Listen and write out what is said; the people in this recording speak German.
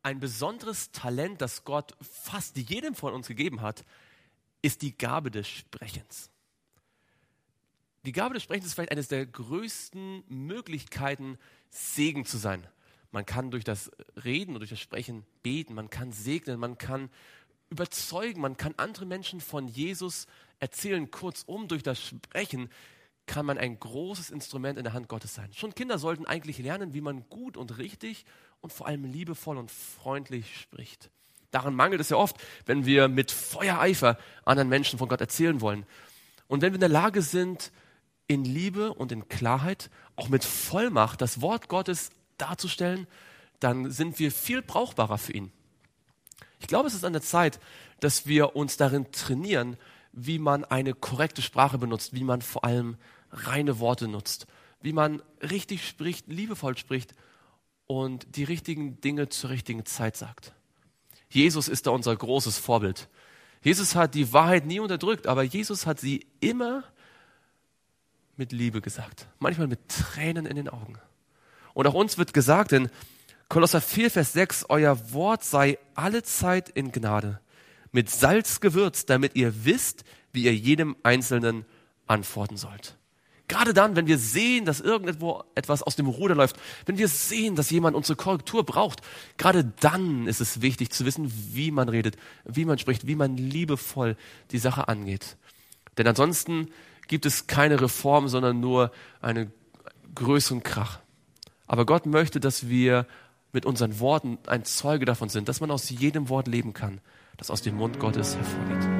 ein besonderes Talent, das Gott fast jedem von uns gegeben hat, ist die Gabe des Sprechens. Die Gabe des Sprechens ist vielleicht eines der größten Möglichkeiten, Segen zu sein. Man kann durch das Reden und durch das Sprechen beten, man kann segnen, man kann überzeugen, man kann andere Menschen von Jesus erzählen. Kurzum, durch das Sprechen kann man ein großes Instrument in der Hand Gottes sein. Schon Kinder sollten eigentlich lernen, wie man gut und richtig und vor allem liebevoll und freundlich spricht. Daran mangelt es ja oft, wenn wir mit Feuereifer anderen Menschen von Gott erzählen wollen. Und wenn wir in der Lage sind, in Liebe und in Klarheit, auch mit Vollmacht das Wort Gottes darzustellen, dann sind wir viel brauchbarer für ihn. Ich glaube, es ist an der Zeit, dass wir uns darin trainieren, wie man eine korrekte Sprache benutzt, wie man vor allem reine Worte nutzt, wie man richtig spricht, liebevoll spricht und die richtigen Dinge zur richtigen Zeit sagt. Jesus ist da unser großes Vorbild. Jesus hat die Wahrheit nie unterdrückt, aber Jesus hat sie immer mit Liebe gesagt, manchmal mit Tränen in den Augen. Und auch uns wird gesagt in Kolosser 4, Vers 6, euer Wort sei allezeit in Gnade, mit Salz gewürzt, damit ihr wisst, wie ihr jedem Einzelnen antworten sollt. Gerade dann, wenn wir sehen, dass irgendwo etwas aus dem Ruder läuft, wenn wir sehen, dass jemand unsere Korrektur braucht, gerade dann ist es wichtig zu wissen, wie man redet, wie man spricht, wie man liebevoll die Sache angeht. Denn ansonsten gibt es keine Reform, sondern nur einen größeren Krach. Aber Gott möchte, dass wir mit unseren Worten ein Zeuge davon sind, dass man aus jedem Wort leben kann, das aus dem Mund Gottes hervorgeht.